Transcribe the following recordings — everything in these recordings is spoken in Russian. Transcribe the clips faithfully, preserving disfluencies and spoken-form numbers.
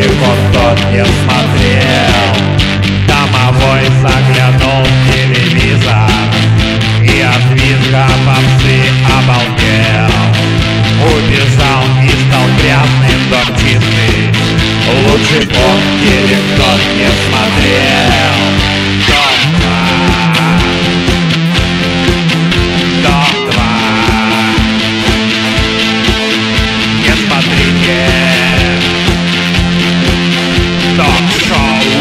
он тот не смотрел. Домовой заглянул в телевизор и от визга попсы обалдел. Убежал и стал грязным, дом чистый, лучше б он телек тот не смотрел. Дом два, Дом два, не смотрите ток-шоу.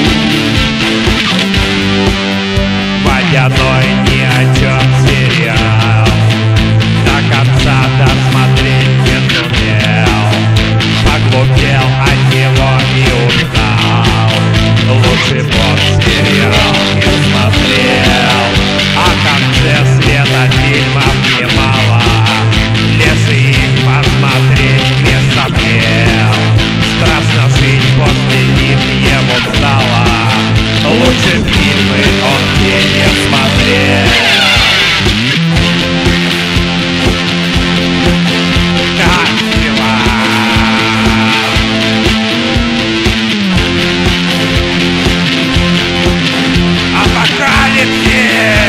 Водяной ни о чем сериал до конца досмотреть не сумел. Поглупел от него и устал, лучше б он сериал не смотрел. О конце света фильмов немало, леший их посмотреть не сомнел. Страшно жить после них ему стало, лучше фильмы он те не смотрел. Как дела? Апокалипсис!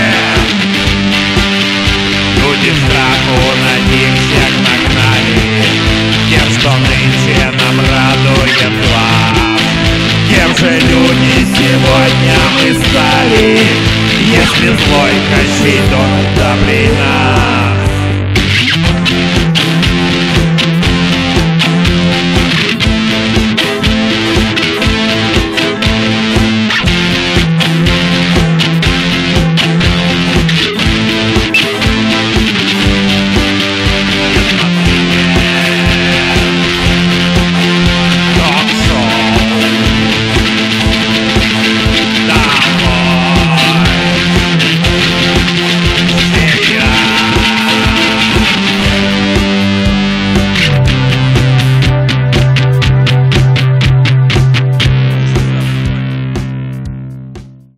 Люди страху на них всех нагнали, тем, что нынче нам радует глаз. Кем же люди сегодня мы стали, если злой Кощей, то добрый нас?